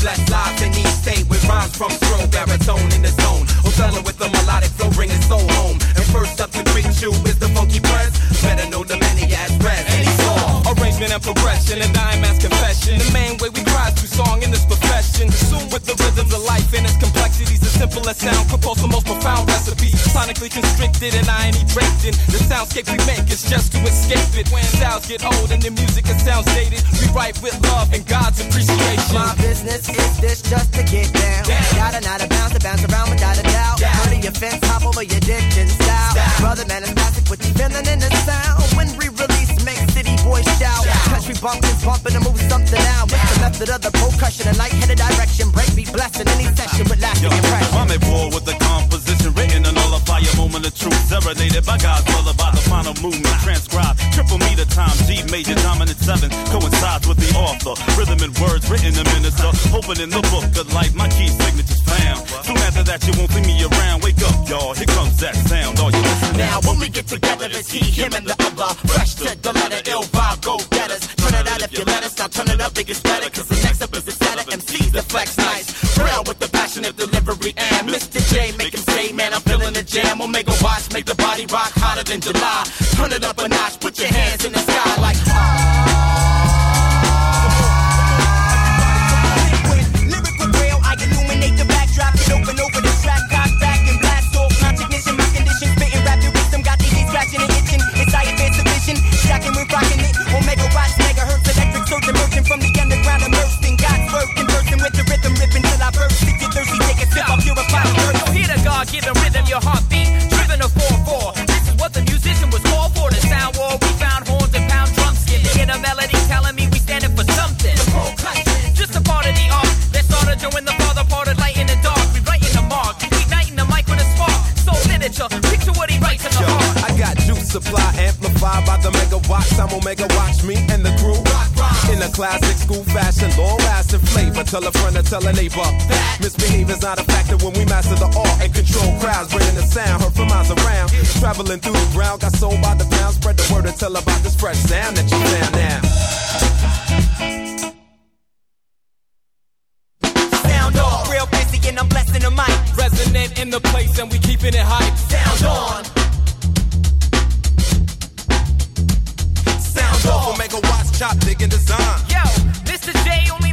bless lives in each state with rhymes from throw baritone in the zone. Othello with the melodic flow, bring his soul home. And first up to greet you is the funky press. Better know the many as red. Any song, arrangement and progression, and dime as confession. The main way we rise through song in this profession. Consumed with the rhythms of life and its complexities. As simple as sound, compose the most profound recipes. Sonically constricted and I ain't draped in. The soundscape we make is just to escape it. When styles get old and the music it sounds dated, we write with love and God's appreciation. My business is this, just to get down. Got a not a bounce to bounce around without a doubt. Heard of your fence, hop over your dick and style. Brother man is classic, what you feeling in the sound? When re-release, make city boys shout. Country bumpkins bumping to move something out. With the method of the percussion and light-headed direction. Breakbeat blessing any session with lasting impression. I'm at war with the composition written and nullify a moment of truth. Serenaded by God's brother by the final movement. Transcribed, triple meter time, G major dominant 7. Coincides with the author. Rhythm and words written to minister. Opening the book of life, my key signature's found. Soon after that, you won't see me around. Wake up, y'all, here comes that sound. All you listen now, when we get together, it's he, him, and the other. Fresh to the letter, ill vibe, go get us. Turn it out if you let us, now turn it up, it gets better. Cause the next up is the setter, MC's the flex nice. Real with the passionate delivery, and Mr. J, make him say, man, I'm feeling the jam. Omega watch, make the body rock hotter than July. Turn it up a notch, put your hands in the sky like lyrical rail, I illuminate the backdrop, get open over the track, cock back and blast off. Contribution, my condition, spitting rap your wisdom, got these scratching and itching. It's I advance the vision, shocking when rocking it. Omega watch, megahertz, electric surge emerging from the underground, immersed in God's word, conversing with the rhythm, ripping till I burst. If you're thirsty, take a sip, I'll purify the earth. Hear the God-given rhythm, your heartbeat, driven a 4-4. This is what the musician was called for. The sound war, we found horns and pound drum skin. To get a melody telling me we standing for something. Just a part of the art that started during the farther part of light in the dark. We writing the mark, igniting the mic with a spark. Soul literature, picture what he writes in the heart. I got juice supply amplified by the megawatts. I'm Omega, watch me and the crew. In a classic school fashion, long-lasting flavor. Tell a friend or tell a neighbor. Misbehavior's not a factor when we master the art and control crowds, bringing the sound heard from miles around. Traveling through the ground, got sold by the pound. Spread the word and tell about this fresh sound that you found now. Sound on, real fancy and I'm blessing the mic. Resonant in the place and we keeping it hype. Sound on. Sound off, Omega watch, chop, digging design. Yo, Mr. J only